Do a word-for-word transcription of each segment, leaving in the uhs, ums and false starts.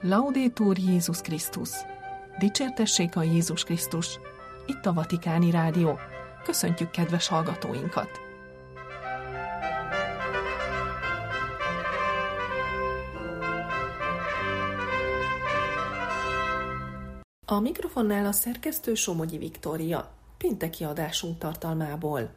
Laudetur Jézus Krisztus! Dicsértessék a Jézus Krisztus! Itt a Vatikáni Rádió. Köszöntjük kedves hallgatóinkat! A mikrofonnál a szerkesztő Somogyi Viktória, pénteki adásunk tartalmából.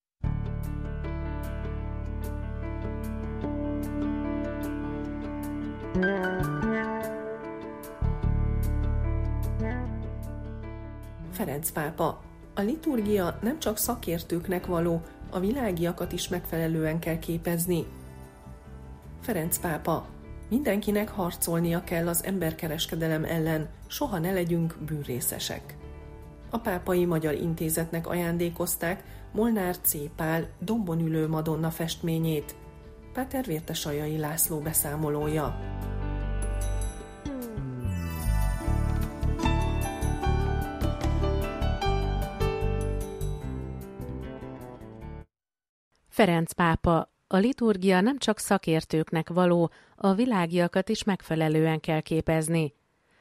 Ferenc pápa: a liturgia nem csak szakértőknek való, a világiakat is megfelelően kell képezni. Ferenc pápa: mindenkinek harcolnia kell az emberkereskedelem ellen, soha ne legyünk bűnrészesek. A Pápai Magyar Intézetnek ajándékozták Molnár C. Pál Dombon ülő Madonna festményét. Páter Vértesajai László beszámolója. Ferenc pápa: a liturgia nem csak szakértőknek való, a világiakat is megfelelően kell képezni.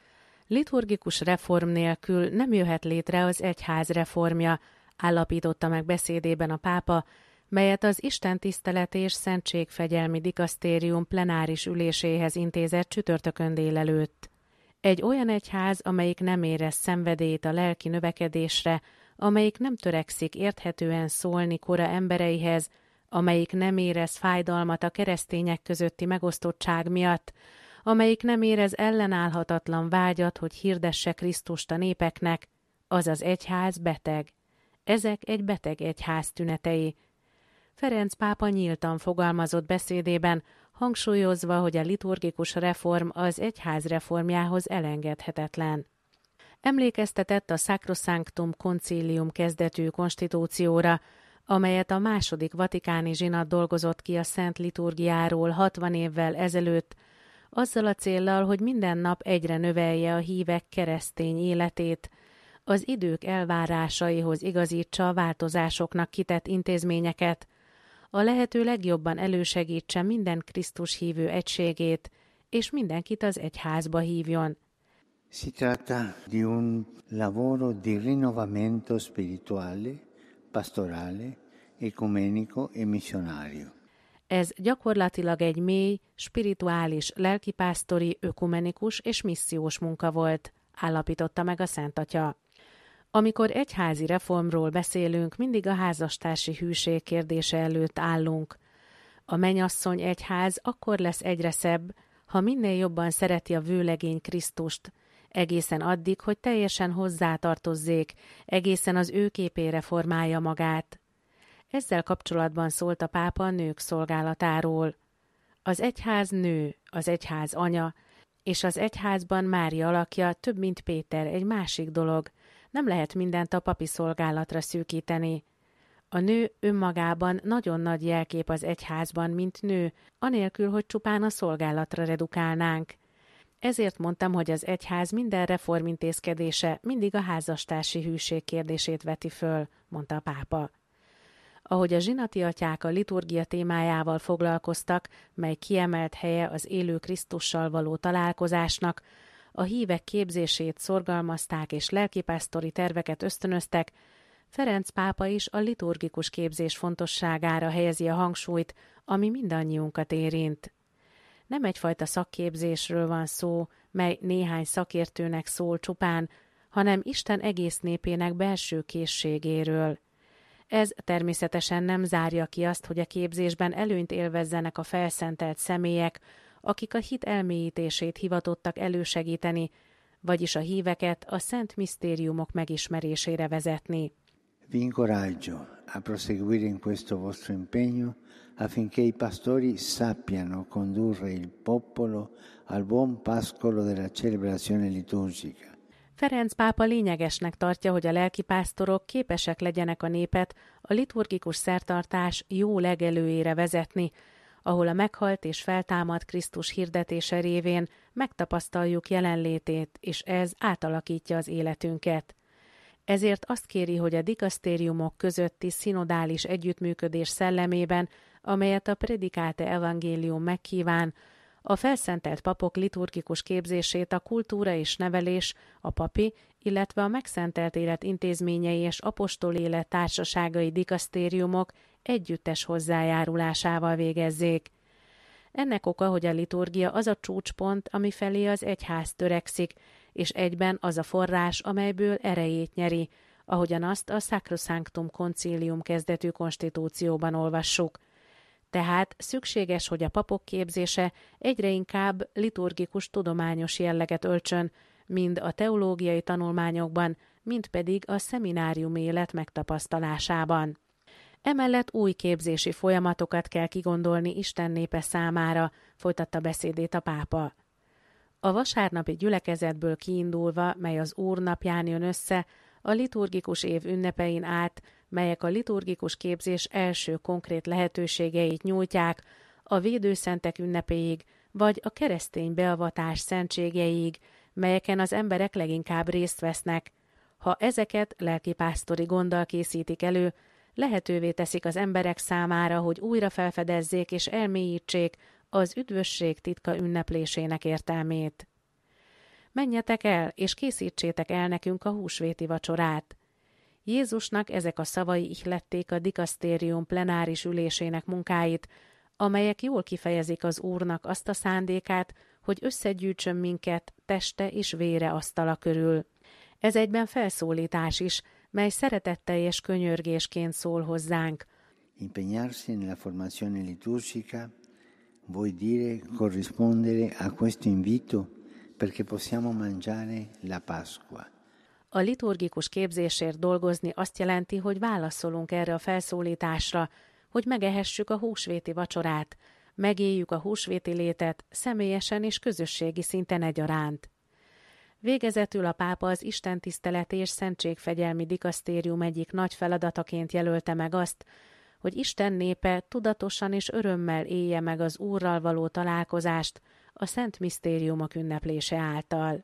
Liturgikus reform nélkül nem jöhet létre az egyház reformja, állapította meg beszédében a pápa, melyet az istentisztelet és szentségfegyelmi dikasztérium plenáris üléséhez intézett csütörtökön délelőtt. Egy olyan egyház, amelyik nem érez szenvedélyt a lelki növekedésre, amelyik nem törekszik érthetően szólni kora embereihez, amelyik nem érez fájdalmat a keresztények közötti megosztottság miatt, amelyik nem érez ellenállhatatlan vágyat, hogy hirdesse Krisztust a népeknek, az az egyház beteg. Ezek egy beteg egyház tünetei. Ferenc pápa nyíltan fogalmazott beszédében, hangsúlyozva, hogy a liturgikus reform az egyház reformjához elengedhetetlen. Emlékeztetett a Sacrosanctum Concilium kezdetű konstitúcióra, amelyet a második vatikáni zsinat dolgozott ki a szent liturgiáról hatvan évvel ezelőtt, azzal a céllal, hogy minden nap egyre növelje a hívek keresztény életét, az idők elvárásaihoz igazítsa a változásoknak kitett intézményeket, a lehető legjobban elősegítse minden Krisztus hívő egységét, és mindenkit az egyházba hívjon. Si tratta di un lavoro di rinnovamento spirituale, pastorale, ecumenico e missionario. Ez gyakorlatilag egy mély, spirituális, lelkipásztori, ökumenikus és missziós munka volt, állapította meg a Szent Atya. Amikor egyházi reformról beszélünk, mindig a házastársi hűség kérdése előtt állunk. A mennyasszony egyház akkor lesz egyre szebb, ha minél jobban szereti a vőlegény Krisztust, egészen addig, hogy teljesen hozzátartozzék, egészen az ő képére formálja magát. Ezzel kapcsolatban szólt a pápa a nők szolgálatáról. Az egyház nő, az egyház anya, és az egyházban Mária alakja több, mint Péter, egy másik dolog. Nem lehet mindent a papi szolgálatra szűkíteni. A nő önmagában nagyon nagy jelkép az egyházban, mint nő, anélkül, hogy csupán a szolgálatra redukálnánk. Ezért mondtam, hogy az egyház minden reformintézkedése mindig a házastársi hűség kérdését veti föl, mondta a pápa. Ahogy a zsinati atyák a liturgia témájával foglalkoztak, mely kiemelt helye az élő Krisztussal való találkozásnak, a hívek képzését szorgalmazták és lelkipásztori terveket ösztönöztek, Ferenc pápa is a liturgikus képzés fontosságára helyezi a hangsúlyt, ami mindannyiunkat érint. Nem egyfajta szakképzésről van szó, mely néhány szakértőnek szól csupán, hanem Isten egész népének belső készségéről. Ez természetesen nem zárja ki azt, hogy a képzésben előnyt élvezzenek a felszentelt személyek, akik a hit elmélyítését hivatottak elősegíteni, vagyis a híveket a szent misztériumok megismerésére vezetni. Vi incoraggio a proseguire in questo vostro impegno affinché i pastori sappiano condurre il popolo al buon pascolo della celebrazione liturgica. Ferenc pápa lényegesnek tartja, hogy a lelkipásztorok képesek legyenek a népet a liturgikus szertartás jó legelőjére vezetni, ahol a meghalt és feltámadt Krisztus hirdetése révén megtapasztaljuk jelenlétét, és ez átalakítja az életünket. Ezért azt kéri, hogy a dikasztériumok közötti szinodális együttműködés szellemében, amelyet a Predicate Evangelium megkíván, A felszentelt papok liturgikus képzését a kultúra és nevelés, a papi, illetve a megszentelt élet intézményei és apostol élet társaságai dikasztériumok együttes hozzájárulásával végezzék. Ennek oka, hogy a liturgia az a csúcspont, ami felé az egyház törekszik, és egyben az a forrás, amelyből erejét nyeri, ahogyan azt a Sacrosanctum Concilium kezdetű konstitúcióban olvassuk. Tehát szükséges, hogy a papok képzése egyre inkább liturgikus tudományos jelleget öltsön, mind a teológiai tanulmányokban, mind pedig a szeminárium élet megtapasztalásában. Emellett új képzési folyamatokat kell kigondolni Isten népe számára, folytatta beszédét a pápa. A vasárnapi gyülekezetből kiindulva, mely az Úr napján jön össze, a liturgikus év ünnepein át, melyek a liturgikus képzés első konkrét lehetőségeit nyújtják, a védőszentek ünnepéig, vagy a keresztény beavatás szentségeig, melyeken az emberek leginkább részt vesznek. Ha ezeket lelkipásztori gonddal készítik elő, lehetővé teszik az emberek számára, hogy újra felfedezzék és elmélyítsék az üdvösség titka ünneplésének értelmét. Menjetek el, és készítsétek el nekünk a húsvéti vacsorát. Jézusnak ezek a szavai ihlették a dikasztérium plenáris ülésének munkáit, amelyek jól kifejezik az Úrnak azt a szándékát, hogy összegyűjtsön minket teste és vére asztala körül. Ez egyben felszólítás is, mely szeretetteljes könyörgésként szól hozzánk. Impegnarsi nella formazione liturgica vuol dire corrispondere a questo invito perché possiamo mangiare la Pasqua. A liturgikus képzésért dolgozni azt jelenti, hogy válaszolunk erre a felszólításra, hogy megehessük a húsvéti vacsorát, megéljük a húsvéti létet személyesen és közösségi szinten egyaránt. Végezetül a pápa az istentiszteleti és szentségfegyelmi dikasztérium egyik nagy feladataként jelölte meg azt, hogy Isten népe tudatosan és örömmel élje meg az Úrral való találkozást a szent misztériumok ünneplése által.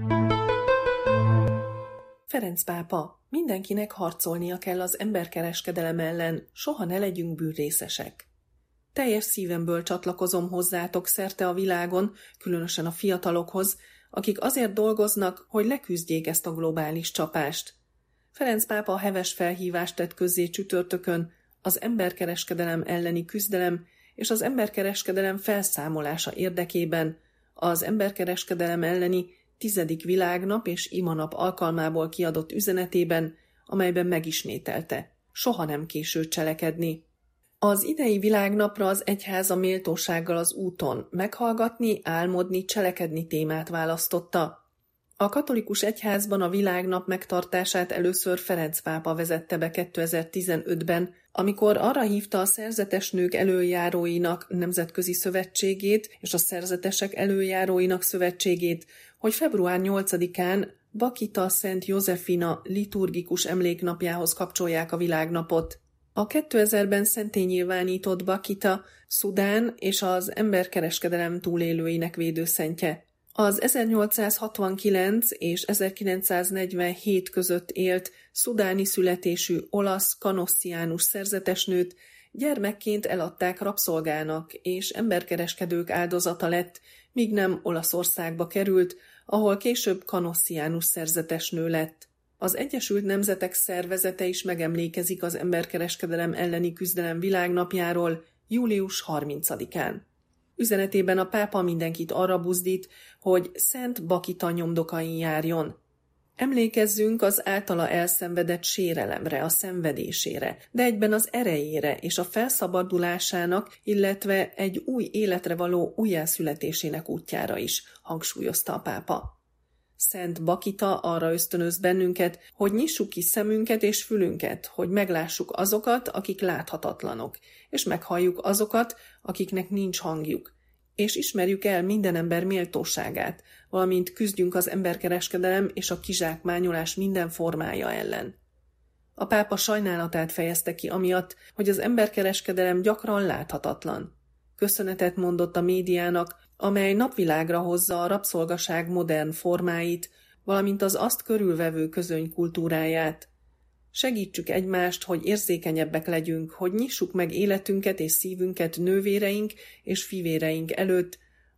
Ferenc pápa, mindenkinek harcolnia kell az emberkereskedelem ellen, soha ne legyünk bűnrészesek. Teljes szívemből csatlakozom hozzátok szerte a világon, különösen a fiatalokhoz, akik azért dolgoznak, hogy leküzdjék ezt a globális csapást. Ferenc pápa heves felhívást tett közzé csütörtökön az emberkereskedelem elleni küzdelem és az emberkereskedelem felszámolása érdekében, az emberkereskedelem elleni tizedik világnap és imanap alkalmából kiadott üzenetében, amelyben megismételte: soha nem késő cselekedni. Az idei világnapra az egyház a méltósággal az úton meghallgatni, álmodni, cselekedni témát választotta. A katolikus egyházban a világnap megtartását először Ferenc pápa vezette be kétezer-tizenötben, amikor arra hívta a szerzetes nők előjáróinak nemzetközi szövetségét és a szerzetesek előjáróinak szövetségét, hogy február nyolcadikán Bakita Szent Józsefina liturgikus emléknapjához kapcsolják a világnapot. A kétezerben szentté nyilvánított Bakita Szudán és az emberkereskedelem túlélőinek védőszentje. Az ezernyolcszázhatvankilenc és ezerkilencszáznegyvenhét között élt szudáni születésű olasz kanossziánus szerzetesnőt gyermekként eladták rabszolgának, és emberkereskedők áldozata lett, míg nem Olaszországba került, ahol később kanossziánus szerzetesnő lett. Az Egyesült Nemzetek Szervezete is megemlékezik az emberkereskedelem elleni küzdelem világnapjáról július harmincadikán. Üzenetében a pápa mindenkit arra buzdít, hogy Szent Bakita nyomdokain járjon. Emlékezzünk az általa elszenvedett sérelemre, a szenvedésére, de egyben az erejére és a felszabadulásának, illetve egy új életre való újjászületésének útjára is, hangsúlyozta a pápa. Szent Bakita arra ösztönöz bennünket, hogy nyissuk ki szemünket és fülünket, hogy meglássuk azokat, akik láthatatlanok, és meghalljuk azokat, akiknek nincs hangjuk, és ismerjük el minden ember méltóságát, valamint küzdjünk az emberkereskedelem és a kizsákmányolás minden formája ellen. A pápa sajnálatát fejezte ki amiatt, hogy az emberkereskedelem gyakran láthatatlan. Köszönetet mondott a médiának, amely napvilágra hozza a rabszolgaság modern formáit, valamint az azt körülvevő közöny kultúráját. Segítsük egymást, hogy érzékenyebbek legyünk, hogy nyissuk meg életünket és szívünket nővéreink és fivéreink előtt,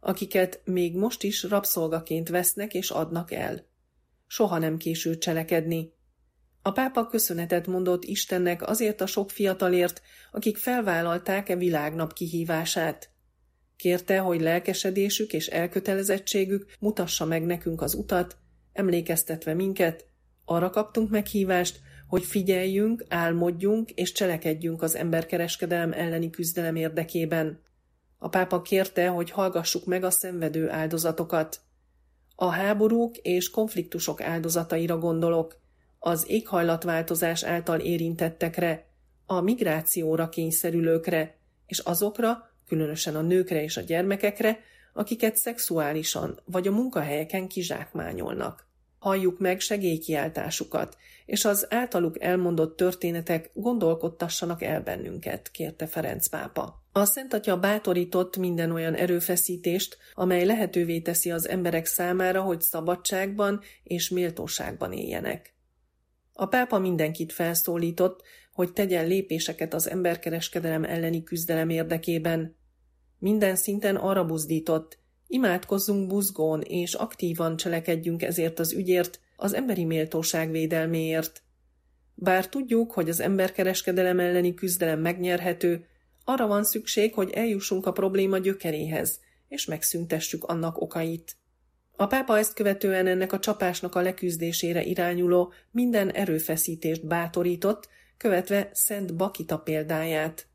akiket még most is rabszolgaként vesznek és adnak el. Soha nem késő cselekedni. A pápa köszönetet mondott Istennek azért a sok fiatalért, akik felvállalták e világnap kihívását. Kérte, hogy lelkesedésük és elkötelezettségük mutassa meg nekünk az utat, emlékeztetve minket, arra kaptunk meghívást, hogy figyeljünk, álmodjunk és cselekedjünk az emberkereskedelem elleni küzdelem érdekében. A pápa kérte, hogy hallgassuk meg a szenvedő áldozatokat. A háborúk és konfliktusok áldozataira gondolok, az éghajlatváltozás által érintettekre, a migrációra kényszerülőkre, és azokra, különösen a nőkre és a gyermekekre, akiket szexuálisan vagy a munkahelyeken kizsákmányolnak. Halljuk meg segélykiáltásukat, és az általuk elmondott történetek gondolkodtassanak el bennünket, kérte Ferenc pápa. A Szent Atya bátorított minden olyan erőfeszítést, amely lehetővé teszi az emberek számára, hogy szabadságban és méltóságban éljenek. A pápa mindenkit felszólított, hogy tegyen lépéseket az emberkereskedelem elleni küzdelem érdekében. Minden szinten arra buzdított, imádkozzunk buzgón és aktívan cselekedjünk ezért az ügyért, az emberi méltóság védelméért. Bár tudjuk, hogy az emberkereskedelem elleni küzdelem megnyerhető, arra van szükség, hogy eljussunk a probléma gyökeréhez, és megszüntessük annak okait. A pápa ezt követően ennek a csapásnak a leküzdésére irányuló minden erőfeszítést bátorított, követve Szent Bakita példáját.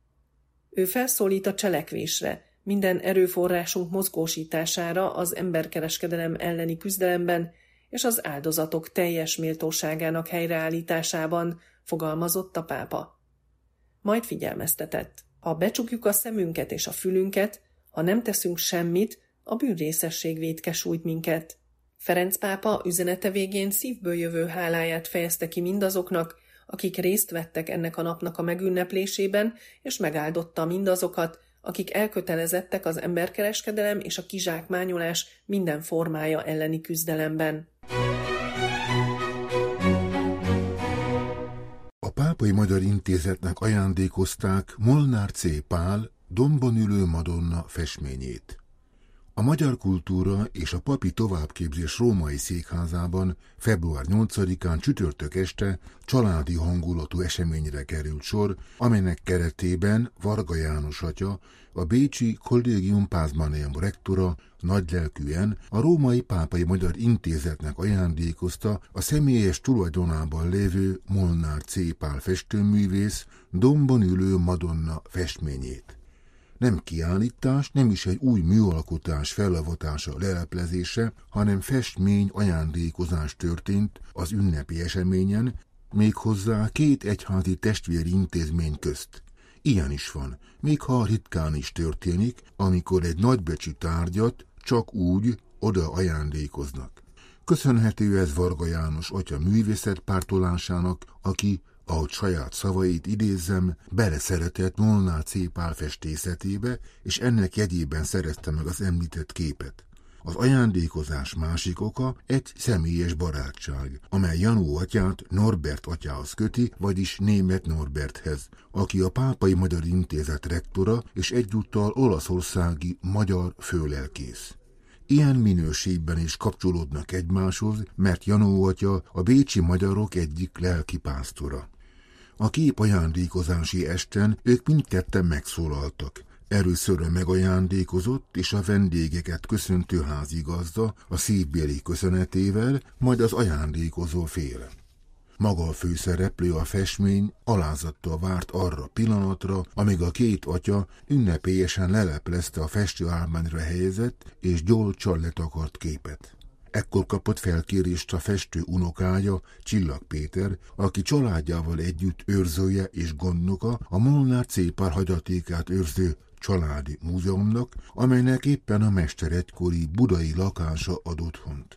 Ő felszólít a cselekvésre, minden erőforrásunk mozgósítására az emberkereskedelem elleni küzdelemben és az áldozatok teljes méltóságának helyreállításában, fogalmazott a pápa. Majd figyelmeztetett. Ha becsukjuk a szemünket és a fülünket, ha nem teszünk semmit, a bűnrészesség vétke sújt minket. Ferenc pápa üzenete végén szívből jövő háláját fejezte ki mindazoknak, akik részt vettek ennek a napnak a megünneplésében, és megáldotta mindazokat, akik elkötelezettek az emberkereskedelem és a kizsákmányolás minden formája elleni küzdelemben. A Pápai Magyar Intézetnek ajándékozták Molnár C. Pál Dombon ülő Madonna festményét. A Magyar Kultúra és a Papi Továbbképzés római székházában február nyolcadikán csütörtök este családi hangulatú eseményre került sor, amelynek keretében Varga János atya, a bécsi Collegium Pausaniae rektora nagylelkűen a Római Pápai Magyar Intézetnek ajándékozta a személyes tulajdonában lévő Molnár C. Pál festőművész Dombon ülő Madonna festményét. Nem kiállítás, nem is egy új műalkotás felavatása, leleplezése, hanem festmény ajándékozás történt az ünnepi eseményen, méghozzá két egyházi testvéri intézmény közt. Ilyen is van, még ha ritkán is történik, amikor egy nagybecsű tárgyat csak úgy oda ajándékoznak. Köszönhető ez Varga János atya művészetpártolásának, aki, ahogy saját szavait idézzem, beleszeretett Molnár C. Pál festészetébe, és ennek jegyében szerezte meg az említett képet. Az ajándékozás másik oka egy személyes barátság, amely Janó atyát Norbert atyához köti, vagyis német Norberthez, aki a Pápai Magyar Intézet rektora és egyúttal olaszországi magyar főlelkész. Ilyen minőségben is kapcsolódnak egymáshoz, mert Janó atya a bécsi magyarok egyik lelkipásztora. A kép ajándékozási esten ők mindketten megszólaltak. Először a megajándékozott és a vendégeket köszöntő házigazda a szívbéli köszönetével, majd az ajándékozó fél. Maga a főszereplő, a festmény alázattal várt arra pillanatra, amíg a két atya ünnepélyesen leleplezte a festőállványra helyezett és gyolccsal letakart képet. Ekkor kapott felkérést a festő unokája, Csillag Péter, aki családjával együtt őrzője és gondnoka a Molnár C. Pál hagyatékát őrző családi múzeumnak, amelynek éppen a mester egykori budai lakása ad otthont.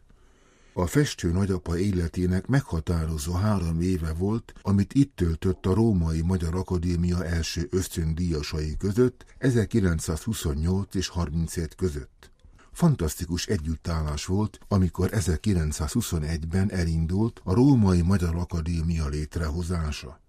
A festő nagyapa életének meghatározó három éve volt, amit itt töltött a Római Magyar Akadémia első ösztöndíjasai között ezerkilencszázhuszonnyolc és harmincöt között. Fantasztikus együttállás volt, amikor ezerkilencszázhuszonegyben elindult a Római Magyar Akadémia létrehozása.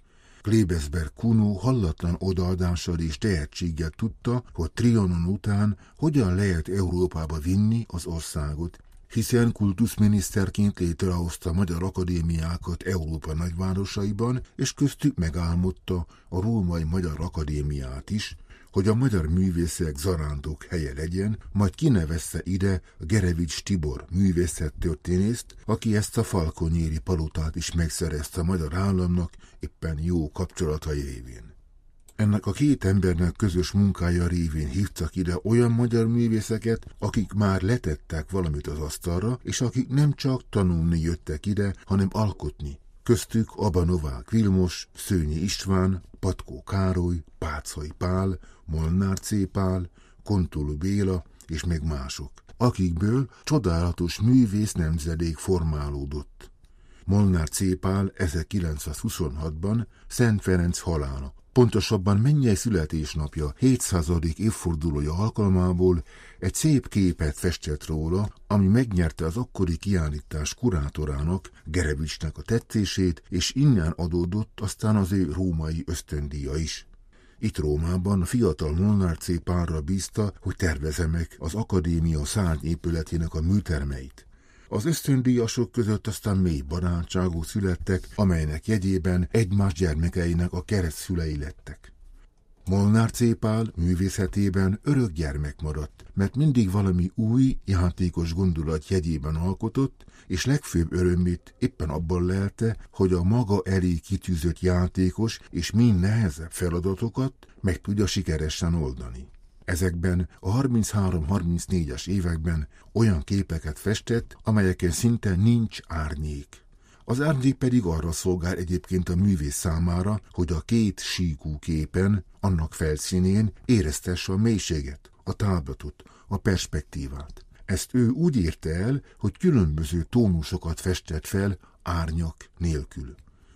Klebesberg Kuno hallatlan odaadással és tehetséggel tudta, hogy Trianon után hogyan lehet Európába vinni az országot, hiszen kultuszminiszterként létrehozta magyar akadémiákat Európa nagyvárosaiban, és köztük megálmodta a Római Magyar Akadémiát is, hogy a magyar művészek zarándok helye legyen, majd kinevezte ide Gerevics Tibor művészettörténészt, aki ezt a falkonyéri palotát is megszerezte a magyar államnak éppen jó kapcsolatai révén. Ennek a két embernek közös munkája révén hívtak ide olyan magyar művészeket, akik már letettek valamit az asztalra, és akik nem csak tanulni jöttek ide, hanem alkotni. Köztük Aba Novák Vilmos, Szőnyi István, Patkó Károly, Páczai Pál, Molnár C. Pál, Kontolú Béla és még mások, akikből csodálatos művész nemzedék formálódott. Molnár C. Pál ezerkilencszázhuszonhatban Szent Ferenc halála, pontosabban Mennyei születésnapja hétszázadik évfordulója alkalmából egy szép képet festett róla, ami megnyerte az akkori kiállítás kurátorának, Gerevicsnek a tetszését, és innen adódott aztán az ő római ösztöndíja is. Itt Rómában a fiatal Molnár C. Pálra bízta, hogy tervezze meg az akadémia szárnyépületének a műtermeit. Az ösztöndíjasok között aztán mély barátságok születtek, amelynek jegyében egymás gyermekeinek a keresztszülei lettek. Molnár C. Pál művészetében örök gyermek maradt, mert mindig valami új, játékos gondolat jegyében alkotott, és legfőbb örömét éppen abban lelte, hogy a maga elé kitűzött játékos és mind nehezebb feladatokat meg tudja sikeresen oldani. Ezekben a harminchárom-harmincnégyes években olyan képeket festett, amelyeken szinte nincs árnyék. Az árnyék pedig arra szolgál egyébként a művész számára, hogy a két síkú képen, annak felszínén éreztesse a mélységet, a távlatot, a perspektívát. Ezt ő úgy érte el, hogy különböző tónusokat festett fel árnyak nélkül.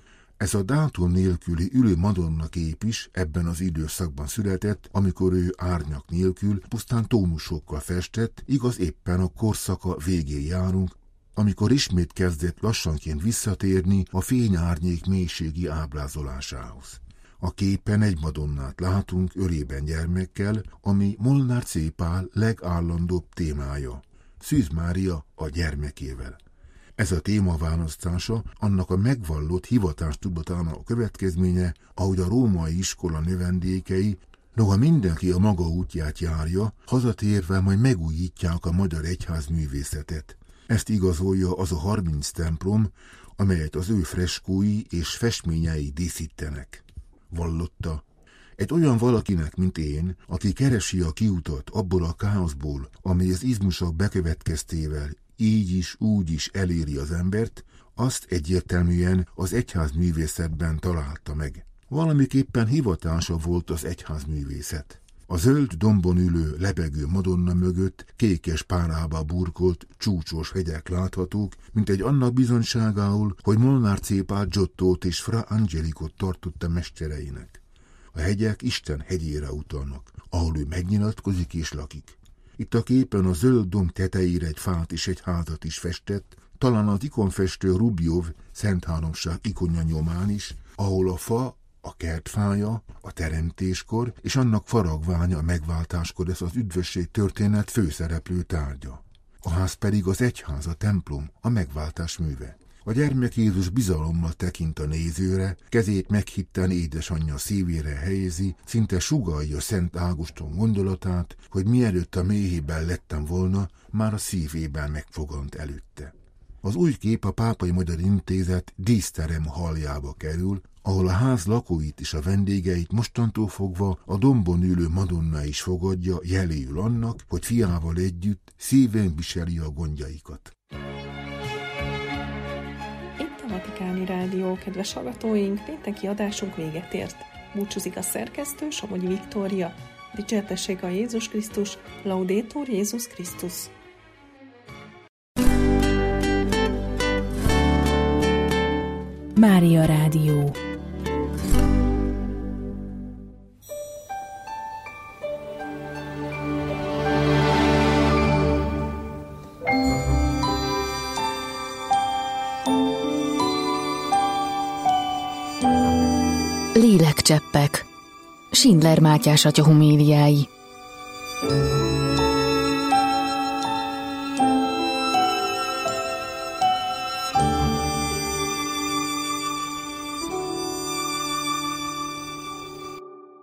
Ez a dátum nélküli ülő Madonna kép is ebben az időszakban született, amikor ő árnyak nélkül pusztán tónusokkal festett, igaz éppen a korszaka végén járunk, amikor ismét kezdett lassanként visszatérni a fény-árnyék mélységi ábrázolásához. A képen egy Madonnát látunk ölében gyermekkel, ami Molnár C. Pál legállandóbb témája. Szűz Mária a gyermekével. Ez a téma választása annak a megvallott hivatástudatának a következménye, ahogy a római iskola növendékei, noha mindenki a maga útját járja, hazatérve majd megújítják a magyar egyház művészetet. Ezt igazolja az a harminc templom, amelyet az ő freskói és festményei díszítenek. Vallotta: egy olyan valakinek, mint én, aki keresi a kiutat abból a káoszból, amely az izmusok bekövetkeztével így is, úgy is eléri az embert, azt egyértelműen az egyházművészetben találta meg. Valamiképpen hivatása volt az egyházművészet. A zöld dombon ülő, lebegő Madonna mögött kékes párába burkolt, csúcsos hegyek láthatók, mint egy annak bizonyságául, hogy Molnár C. Pál Giottót és Fra Angelicot tartotta mestereinek. A hegyek Isten hegyére utalnak, ahol ő megnyilatkozik és lakik. Itt a képen a zöld domb tetejére egy fát és egy házat is festett, talán az ikonfestő Rubjov Szent Háromság ikonja nyomán is, ahol a fa, a kertfája, a teremtéskor és annak faragványa a megváltáskor ez az üdvösség történet főszereplő tárgya. A ház pedig az egyház, a templom, a megváltás műve. A gyermek Jézus bizalommal tekint a nézőre, kezét meghitten édesanyja szívére helyezi, szinte sugallja Szent Ágoston gondolatát, hogy mielőtt a méhében lettem volna, már a szívében megfogant előtte. Az új kép a Pápai Magyar Intézet díszterem halljába kerül, ahol a ház lakóit és a vendégeit mostantól fogva a dombon ülő Madonna is fogadja, jeléül annak, hogy fiával együtt szívén viseli a gondjaikat. Itt a Vatikáni Rádió, kedves hallgatóink, pénteki adásunk véget ért. Búcsúzik a szerkesztő, Somogyi Viktória. Dicsértessék a Jézus Krisztus, Laudetur Jézus Krisztus. Mária Rádió. Lélekcseppek. Schindler Mátyás atya homéliái.